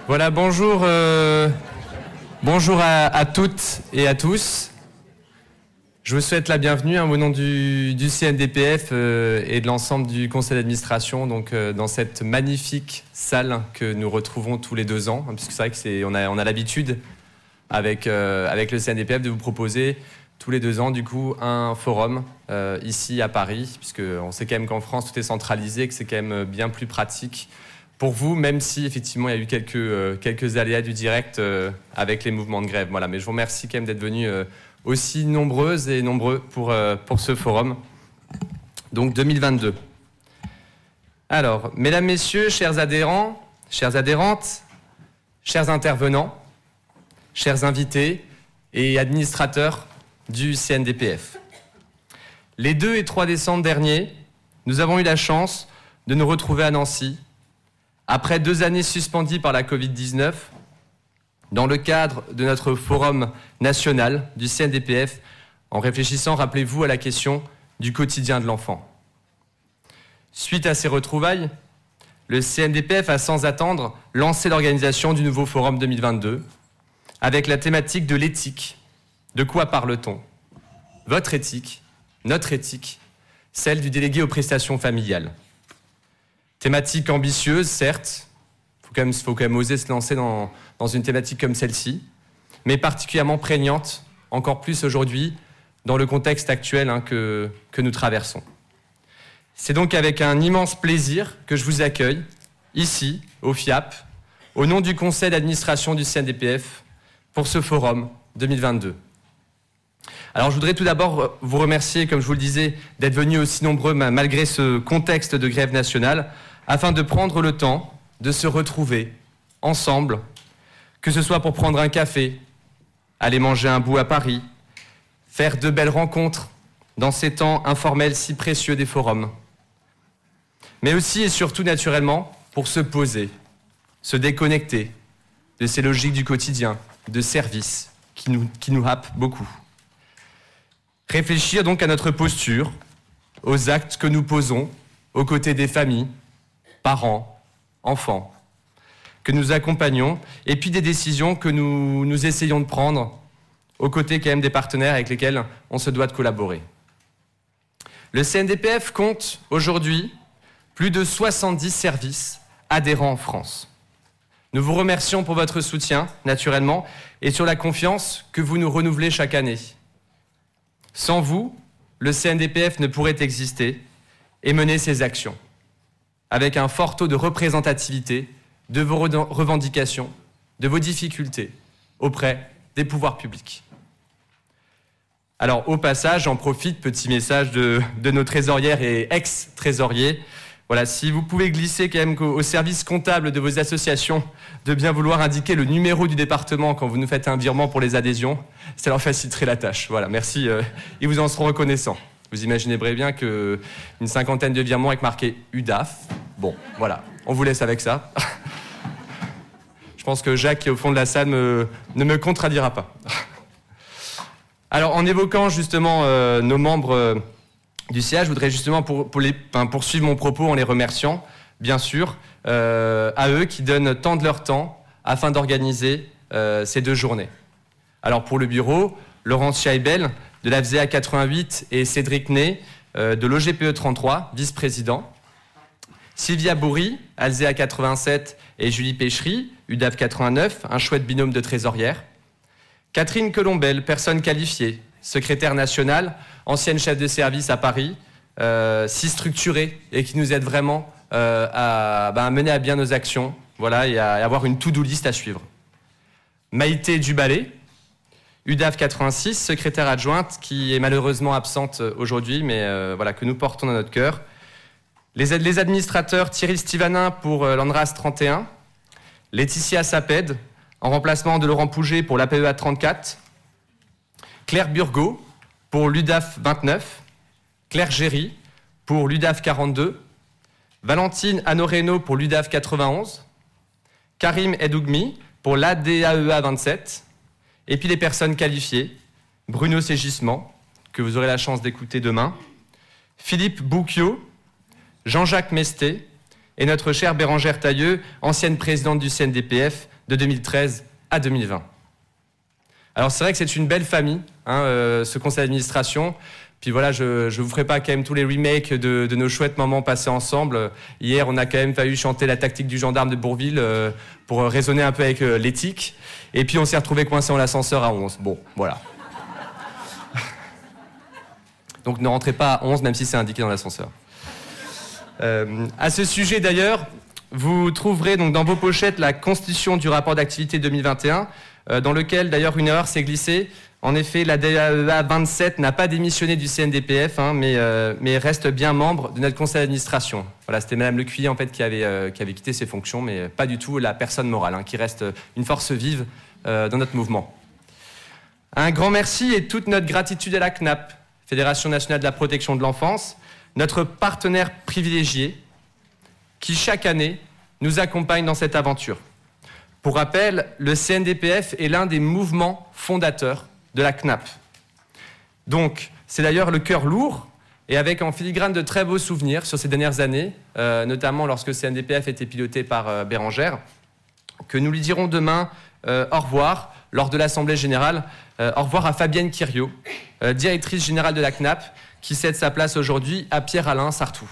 Voilà, bonjour à toutes et à tous. Je vous souhaite la bienvenue au nom du CNDPF et de l'ensemble du conseil d'administration dans cette magnifique salle que nous retrouvons tous les 2 ans, puisque c'est vrai qu'on a l'habitude avec le CNDPF de vous proposer tous les 2 ans un forum ici à Paris, puisqu'on sait quand même qu'en France tout est centralisé, que c'est quand même bien plus pratique pour vous, même si effectivement il y a eu quelques aléas du direct avec les mouvements de grève. Voilà, mais je vous remercie quand même d'être venus aussi nombreuses et nombreux pour ce forum. Donc 2022. Alors, mesdames, messieurs, chers adhérents, chères adhérentes, chers intervenants, chers invités et administrateurs du CNDPF. Les 2 et 3 décembre derniers, nous avons eu la chance de nous retrouver à Nancy après 2 années suspendues par la Covid-19, dans le cadre de notre forum national du CNDPF, en réfléchissant, rappelez-vous, à la question du quotidien de l'enfant. Suite à ces retrouvailles, le CNDPF a sans attendre lancé l'organisation du nouveau forum 2022, avec la thématique de l'éthique. De quoi parle-t-on ? Votre éthique, notre éthique, celle du délégué aux prestations familiales. Thématique ambitieuse, certes, il faut quand même oser se lancer dans une thématique comme celle-ci, mais particulièrement prégnante, encore plus aujourd'hui, dans le contexte actuel que nous traversons. C'est donc avec un immense plaisir que je vous accueille, ici, au FIAP, au nom du conseil d'administration du CNDPF, pour ce forum 2022. Alors je voudrais tout d'abord vous remercier, comme je vous le disais, d'être venus aussi nombreux malgré ce contexte de grève nationale, afin de prendre le temps de se retrouver ensemble, que ce soit pour prendre un café, aller manger un bout à Paris, faire de belles rencontres dans ces temps informels si précieux des forums, mais aussi et surtout naturellement pour se poser, se déconnecter de ces logiques du quotidien, de service qui nous happent beaucoup. Réfléchir donc à notre posture, aux actes que nous posons aux côtés des familles, parents, enfants, que nous accompagnons, et puis des décisions que nous essayons de prendre aux côtés quand même des partenaires avec lesquels on se doit de collaborer. Le CNDPF compte aujourd'hui plus de 70 services adhérents en France. Nous vous remercions pour votre soutien, naturellement, et sur la confiance que vous nous renouvelez chaque année. Sans vous, le CNDPF ne pourrait exister et mener ses actions, avec un fort taux de représentativité de vos revendications, de vos difficultés auprès des pouvoirs publics. Alors, au passage, j'en profite, petit message de nos trésorières et ex-trésoriers. Voilà, si vous pouvez glisser quand même au service comptable de vos associations de bien vouloir indiquer le numéro du département quand vous nous faites un virement pour les adhésions, ça leur faciliterait la tâche. Voilà, merci, ils vous en seront reconnaissants. Vous imaginerez bien qu'une 50aine de virements avec marqué UDAF. Bon, voilà, on vous laisse avec ça. Je pense que Jacques, qui est au fond de la salle, ne me contredira pas. Alors, en évoquant justement nos membres du CA, je voudrais justement poursuivre mon propos en les remerciant, bien sûr, à eux qui donnent tant de leur temps afin d'organiser ces 2 journées. Alors, pour le bureau, Laurence Scheibel, de la FZA 88 et Cédric Ney de l'OGPE 33, vice-président. Sylvia Bourri, Alzea 87 et Julie Péchery, UDAF 89, un chouette binôme de trésorières. Catherine Colombel, personne qualifiée, secrétaire nationale, ancienne chef de service à Paris, si structurée et qui nous aide vraiment à mener à bien nos actions, voilà, et à avoir une to-do list à suivre. Maïté Duballet, UDAF 86, secrétaire adjointe, qui est malheureusement absente aujourd'hui, mais voilà, que nous portons dans notre cœur. Les administrateurs Thierry Stivanin pour l'ANRAS 31, Laetitia Saped, en remplacement de Laurent Pouget pour l'APEA 34, Claire Burgot pour l'UDAF 29, Claire Géry pour l'UDAF 42, Valentine Anoreno pour l'UDAF 91, Karim Edougmi pour l'ADAEA 27, et puis les personnes qualifiées, Bruno Ségissement, que vous aurez la chance d'écouter demain, Philippe Bouquiot, Jean-Jacques Mestet et notre chère Bérangère Tailleux, ancienne présidente du CNDPF de 2013 à 2020. Alors c'est vrai que c'est une belle famille, ce conseil d'administration. Puis voilà, je ne vous ferai pas quand même tous les remakes de nos chouettes moments passés ensemble. Hier, on a quand même failli chanter la tactique du gendarme de Bourville pour raisonner un peu avec l'éthique. Et puis on s'est retrouvé coincé en ascenseur à 11. Bon, voilà. Donc ne rentrez pas à 11, même si c'est indiqué dans l'ascenseur. À ce sujet d'ailleurs, vous trouverez donc dans vos pochettes la constitution du rapport d'activité 2021, dans lequel d'ailleurs une erreur s'est glissée. En effet, la DAEA 27 n'a pas démissionné du CNDPF, mais reste bien membre de notre conseil d'administration. Voilà, c'était Madame Lecuyer en fait qui avait quitté ses fonctions, mais pas du tout la personne morale, qui reste une force vive dans notre mouvement. Un grand merci et toute notre gratitude à la CNAP, Fédération nationale de la protection de l'enfance, notre partenaire privilégié, qui chaque année nous accompagne dans cette aventure. Pour rappel, le CNDPF est l'un des mouvements fondateurs de la CNAP. Donc, c'est d'ailleurs le cœur lourd, et avec en filigrane de très beaux souvenirs sur ces dernières années, notamment lorsque le CNDPF était piloté par Bérangère, que nous lui dirons demain au revoir lors de l'Assemblée Générale. Au revoir à Fabienne Quiriot, directrice générale de la CNAP, qui cède sa place aujourd'hui à Pierre-Alain Sartou.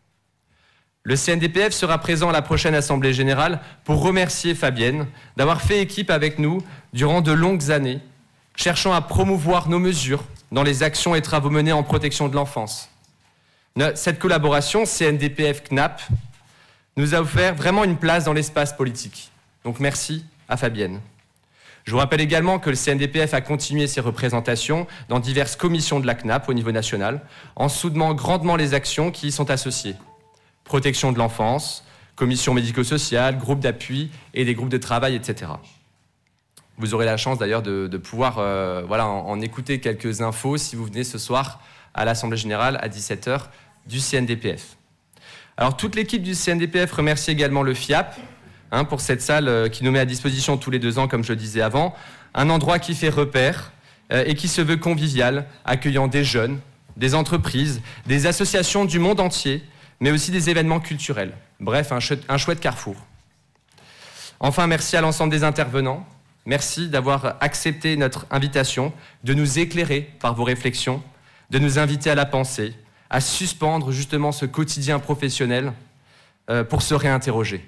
Le CNDPF sera présent à la prochaine Assemblée Générale pour remercier Fabienne d'avoir fait équipe avec nous durant de longues années, cherchant à promouvoir nos mesures dans les actions et travaux menés en protection de l'enfance. Cette collaboration CNDPF-CNAP nous a offert vraiment une place dans l'espace politique. Donc merci à Fabienne. Je vous rappelle également que le CNDPF a continué ses représentations dans diverses commissions de la CNAP au niveau national, en soutenant grandement les actions qui y sont associées. Protection de l'enfance, commission médico-sociale, groupe d'appui et des groupes de travail, etc. Vous aurez la chance d'ailleurs de pouvoir en écouter quelques infos si vous venez ce soir à l'Assemblée Générale à 17h du CNDPF. Alors toute l'équipe du CNDPF remercie également le FIAP pour cette salle qui nous met à disposition tous les 2 ans, comme je le disais avant, un endroit qui fait repère et qui se veut convivial, accueillant des jeunes, des entreprises, des associations du monde entier, mais aussi des événements culturels. Bref, un chouette carrefour. Enfin, merci à l'ensemble des intervenants. Merci d'avoir accepté notre invitation, de nous éclairer par vos réflexions, de nous inviter à la pensée, à suspendre justement ce quotidien professionnel pour se réinterroger.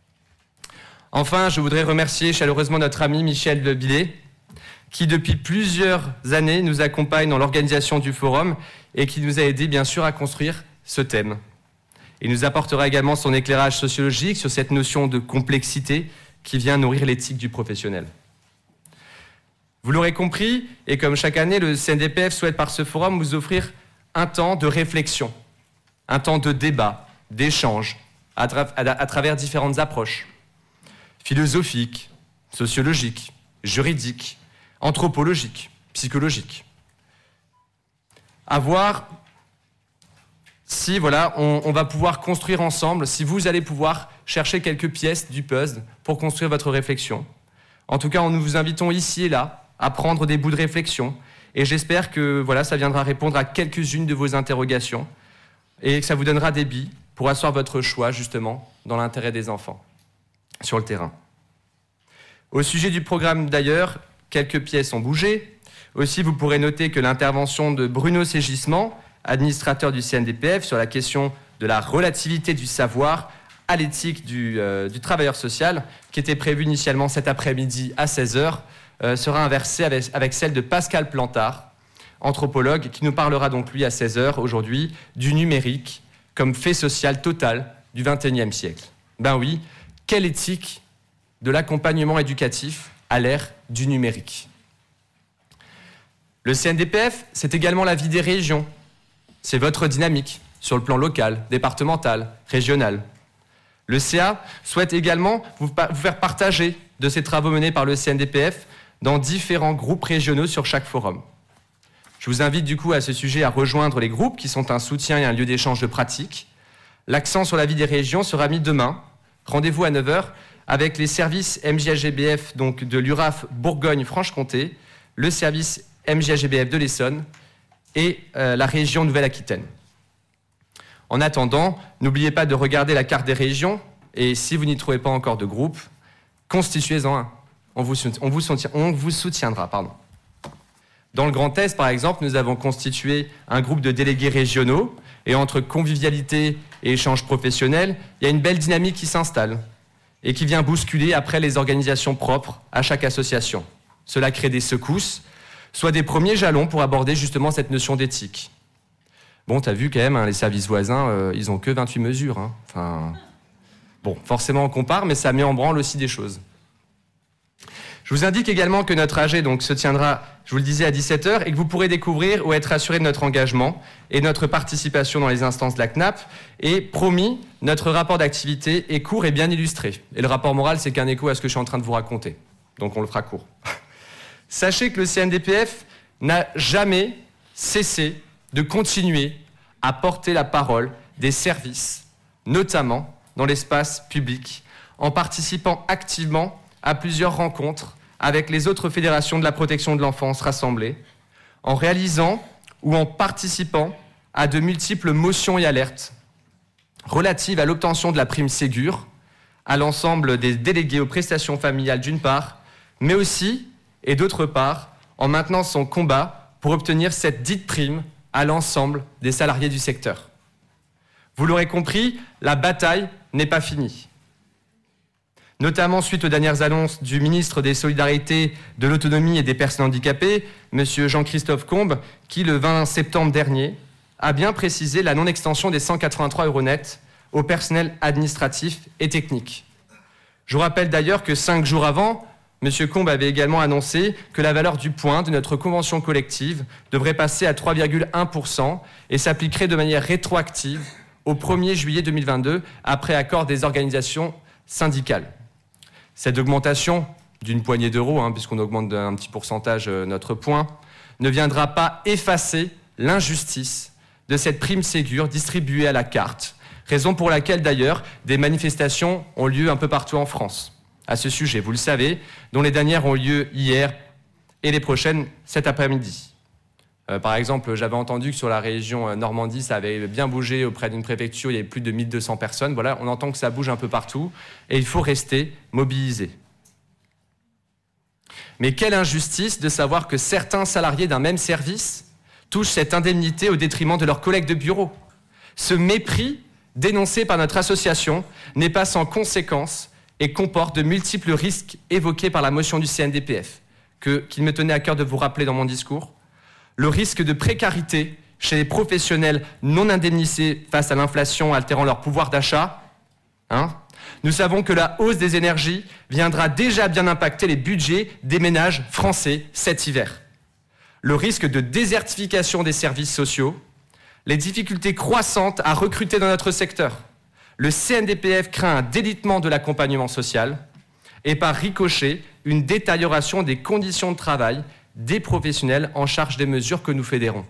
Enfin, je voudrais remercier chaleureusement notre ami Michel Billet, qui depuis plusieurs années nous accompagne dans l'organisation du forum et qui nous a aidés bien sûr à construire ce thème. Il nous apportera également son éclairage sociologique sur cette notion de complexité qui vient nourrir l'éthique du professionnel. Vous l'aurez compris, et comme chaque année, le CNDPF souhaite par ce forum vous offrir un temps de réflexion, un temps de débat, d'échange, à travers différentes approches philosophiques, sociologiques, juridiques, anthropologiques, psychologiques. À voir si on va pouvoir construire ensemble, si vous allez pouvoir chercher quelques pièces du puzzle pour construire votre réflexion. En tout cas, nous vous invitons ici et là à prendre des bouts de réflexion et j'espère que ça viendra répondre à quelques-unes de vos interrogations et que ça vous donnera des billes pour asseoir votre choix justement dans l'intérêt des enfants sur le terrain. Au sujet du programme d'ailleurs, quelques pièces ont bougé. Aussi, vous pourrez noter que l'intervention de Bruno Ségissement, administrateur du CNDPF, sur la question de la relativité du savoir à l'éthique du travailleur social, qui était prévue initialement cet après-midi à 16h, sera inversée avec celle de Pascal Plantard, anthropologue, qui nous parlera donc lui à 16h aujourd'hui du numérique comme fait social total du XXIe siècle. Ben oui, quelle éthique de l'accompagnement éducatif à l'ère du numérique. Le CNDPF, c'est également la vie des régions. C'est votre dynamique sur le plan local, départemental, régional. Le CA souhaite également vous faire partager de ces travaux menés par le CNDPF dans différents groupes régionaux sur chaque forum. Je vous invite du coup à ce sujet à rejoindre les groupes qui sont un soutien et un lieu d'échange de pratiques. L'accent sur la vie des régions sera mis demain. Rendez-vous à 9h avec les services MJAGBF donc de l'URAF Bourgogne-Franche-Comté, le service MJAGBF de l'Essonne et la région Nouvelle-Aquitaine. En attendant, n'oubliez pas de regarder la carte des régions et si vous n'y trouvez pas encore de groupe, constituez-en un. On vous soutiendra. Dans le Grand Est, par exemple, nous avons constitué un groupe de délégués régionaux et entre convivialité et échanges professionnels, il y a une belle dynamique qui s'installe et qui vient bousculer après les organisations propres à chaque association. Cela crée des secousses, soit des premiers jalons pour aborder justement cette notion d'éthique. Bon, t'as vu quand même, les services voisins, ils ont que 28 mesures. Bon, forcément on compare, mais ça met en branle aussi des choses. Je vous indique également que notre AG se tiendra, je vous le disais, à 17h et que vous pourrez découvrir ou être assuré de notre engagement et notre participation dans les instances de la CNAP. Et promis, notre rapport d'activité est court et bien illustré. Et le rapport moral, c'est qu'un écho à ce que je suis en train de vous raconter. Donc on le fera court. Sachez que le CNDPF n'a jamais cessé de continuer à porter la parole des services, notamment dans l'espace public, en participant activement à plusieurs rencontres avec les autres fédérations de la protection de l'enfance rassemblées, en réalisant ou en participant à de multiples motions et alertes relatives à l'obtention de la prime Ségur, à l'ensemble des délégués aux prestations familiales d'une part, mais aussi, et d'autre part, en maintenant son combat pour obtenir cette dite prime à l'ensemble des salariés du secteur. Vous l'aurez compris, la bataille n'est pas finie. Notamment suite aux dernières annonces du ministre des Solidarités, de l'Autonomie et des Personnes Handicapées, M. Jean-Christophe Combe, qui, le 20 septembre dernier, a bien précisé la non-extension des 183 € net au personnel administratif et technique. Je vous rappelle d'ailleurs que 5 jours avant, M. Combe avait également annoncé que la valeur du point de notre convention collective devrait passer à 3,1% et s'appliquerait de manière rétroactive au 1er juillet 2022, après accord des organisations syndicales. Cette augmentation d'une poignée d'euros, puisqu'on augmente d'un petit pourcentage notre point, ne viendra pas effacer l'injustice de cette prime Ségur distribuée à la carte, raison pour laquelle d'ailleurs des manifestations ont lieu un peu partout en France à ce sujet, vous le savez, dont les dernières ont lieu hier et les prochaines cet après-midi. Par exemple, j'avais entendu que sur la région Normandie, ça avait bien bougé auprès d'une préfecture, il y avait plus de 1200 personnes. Voilà, on entend que ça bouge un peu partout et il faut rester mobilisé. Mais quelle injustice de savoir que certains salariés d'un même service touchent cette indemnité au détriment de leurs collègues de bureau. Ce mépris, dénoncé par notre association, n'est pas sans conséquences et comporte de multiples risques évoqués par la motion du CNDPF, qu'il me tenait à cœur de vous rappeler dans mon discours. Le risque de précarité chez les professionnels non indemnisés face à l'inflation altérant leur pouvoir d'achat. Nous savons que la hausse des énergies viendra déjà bien impacter les budgets des ménages français cet hiver. Le risque de désertification des services sociaux, les difficultés croissantes à recruter dans notre secteur. Le CNDPF craint un délitement de l'accompagnement social et par ricochet, une détérioration des conditions de travail des professionnels en charge des mesures que nous fédérons.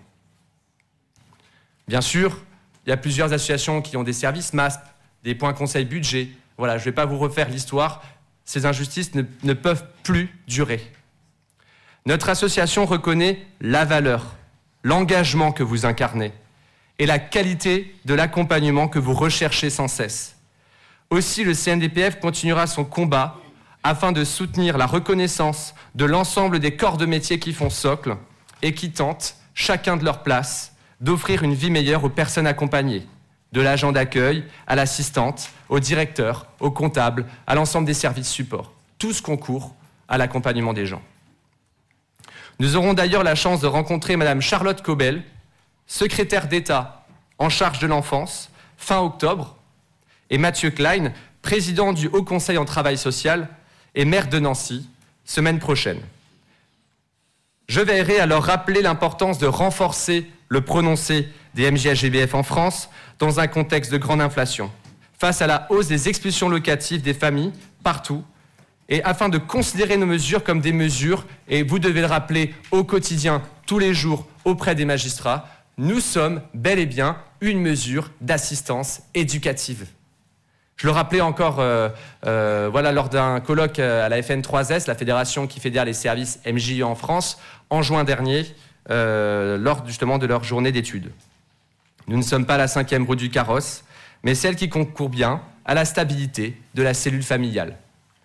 Bien sûr, il y a plusieurs associations qui ont des services MASP, des points conseil budget. Voilà, je ne vais pas vous refaire l'histoire. Ces injustices ne peuvent plus durer. Notre association reconnaît la valeur, l'engagement que vous incarnez et la qualité de l'accompagnement que vous recherchez sans cesse. Aussi, le CNDPF continuera son combat afin de soutenir la reconnaissance de l'ensemble des corps de métier qui font socle et qui tentent, chacun de leur place, d'offrir une vie meilleure aux personnes accompagnées, de l'agent d'accueil à l'assistante, au directeur, au comptable, à l'ensemble des services supports. Tous concourent à l'accompagnement des gens. Nous aurons d'ailleurs la chance de rencontrer Madame Charlotte Cobel, secrétaire d'État en charge de l'enfance, fin octobre, et Mathieu Klein, président du Haut Conseil en travail social et maire de Nancy, semaine prochaine. Je veillerai à leur rappeler l'importance de renforcer le prononcé des MJHGBF en France dans un contexte de grande inflation, face à la hausse des expulsions locatives des familles partout, et afin de considérer nos mesures comme des mesures, et vous devez le rappeler au quotidien, tous les jours, auprès des magistrats, nous sommes bel et bien une mesure d'assistance éducative. Je le rappelais encore lors d'un colloque à la FN3S, la fédération qui fédère les services MJE en France, en juin dernier, lors justement de leur journée d'études. Nous ne sommes pas la 5e roue du carrosse, mais celle qui concourt bien à la stabilité de la cellule familiale.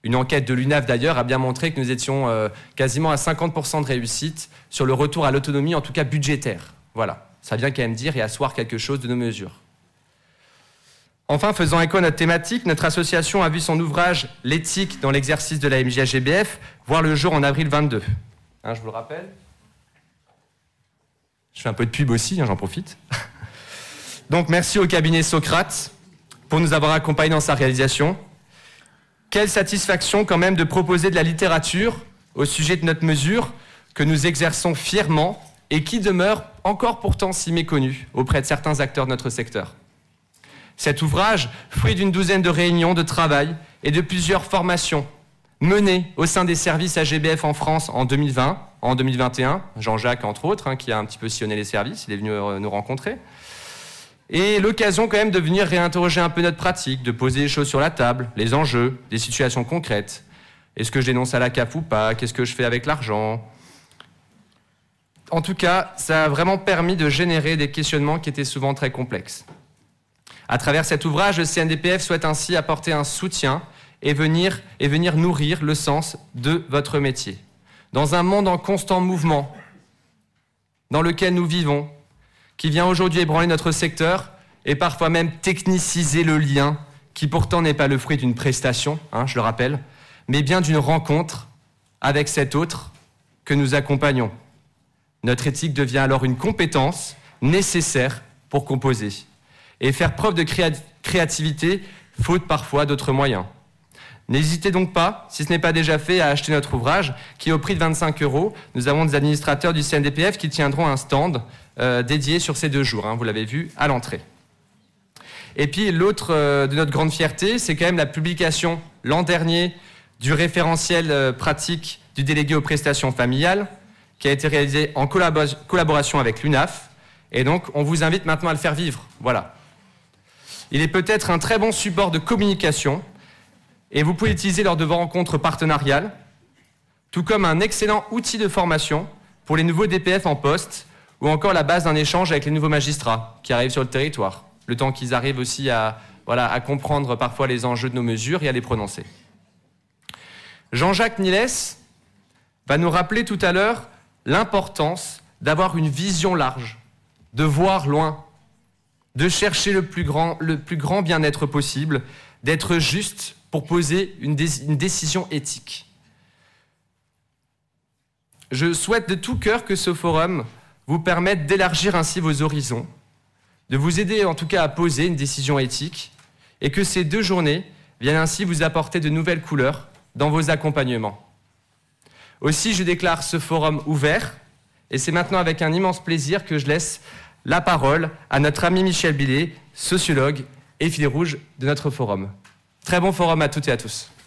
Une enquête de l'UNAF d'ailleurs a bien montré que nous étions quasiment à 50% de réussite sur le retour à l'autonomie, en tout cas budgétaire. Voilà, ça vient quand même dire et asseoir quelque chose de nos mesures. Enfin, faisant écho à notre thématique, notre association a vu son ouvrage « L'éthique dans l'exercice de la MJA-GBF » voir le jour en avril 22. Je vous le rappelle. Je fais un peu de pub aussi, j'en profite. Donc merci au cabinet Socrate pour nous avoir accompagnés dans sa réalisation. Quelle satisfaction quand même de proposer de la littérature au sujet de notre mesure que nous exerçons fièrement et qui demeure encore pourtant si méconnue auprès de certains acteurs de notre secteur. Cet ouvrage, fruit d'une douzaine de réunions de travail et de plusieurs formations menées au sein des services AGBF en France en 2020, en 2021, Jean-Jacques entre autres, qui a un petit peu sillonné les services, il est venu nous rencontrer, et l'occasion quand même de venir réinterroger un peu notre pratique, de poser les choses sur la table, les enjeux, des situations concrètes. Est-ce que je dénonce à la CAF ou pas? Qu'est-ce que je fais avec l'argent? En tout cas, ça a vraiment permis de générer des questionnements qui étaient souvent très complexes. À travers cet ouvrage, le CNDPF souhaite ainsi apporter un soutien et venir nourrir le sens de votre métier. Dans un monde en constant mouvement, dans lequel nous vivons, qui vient aujourd'hui ébranler notre secteur et parfois même techniciser le lien, qui pourtant n'est pas le fruit d'une prestation, je le rappelle, mais bien d'une rencontre avec cet autre que nous accompagnons. Notre éthique devient alors une compétence nécessaire pour composer. Et faire preuve de créativité, faute parfois d'autres moyens. N'hésitez donc pas, si ce n'est pas déjà fait, à acheter notre ouvrage, qui est au prix de 25 €. Nous avons des administrateurs du CNDPF qui tiendront un stand dédié sur ces 2 jours, vous l'avez vu, à l'entrée. Et puis l'autre de notre grande fierté, c'est quand même la publication l'an dernier du référentiel pratique du délégué aux prestations familiales, qui a été réalisé en collaboration avec l'UNAF. Et donc, on vous invite maintenant à le faire vivre. Voilà. Il est peut-être un très bon support de communication et vous pouvez l'utiliser lors de vos rencontres partenariales, tout comme un excellent outil de formation pour les nouveaux DPF en poste ou encore la base d'un échange avec les nouveaux magistrats qui arrivent sur le territoire, le temps qu'ils arrivent aussi à comprendre parfois les enjeux de nos mesures et à les prononcer. Jean-Jacques Niles va nous rappeler tout à l'heure l'importance d'avoir une vision large, de voir loin, de chercher le plus grand bien-être possible, d'être juste pour poser une décision éthique. Je souhaite de tout cœur que ce forum vous permette d'élargir ainsi vos horizons, de vous aider en tout cas à poser une décision éthique, et que ces 2 journées viennent ainsi vous apporter de nouvelles couleurs dans vos accompagnements. Aussi, je déclare ce forum ouvert, et c'est maintenant avec un immense plaisir que je laisse la parole à notre ami Michel Billet, sociologue et fil rouge de notre forum. Très bon forum à toutes et à tous.